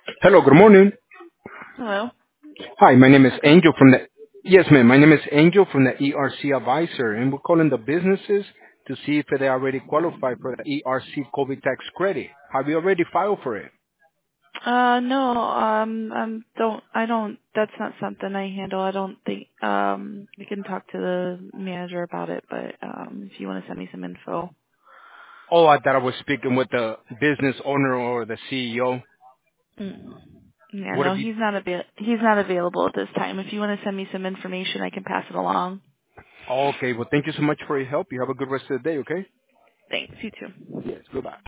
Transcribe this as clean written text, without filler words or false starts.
Hello, good morning. Hello. Hi, my name is Angel from the. Yes, ma'am. My name is Angel from the ERC Advisor, and we're calling the businesses to see if they already qualify for the ERC COVID tax credit. Have you already filed for it? No, I don't, that's not something I handle. I don't think, you can talk to the manager about it, but, if you want to send me some info. Oh, I thought I was speaking with the business owner or the CEO. Mm. Yeah, What no, have you? he's not available at this time. If you want to send me some information, I can pass it along. Oh, okay. Well, thank you so much for your help. You have a good rest of the day. Okay. Thanks, you too. Yes. Goodbye.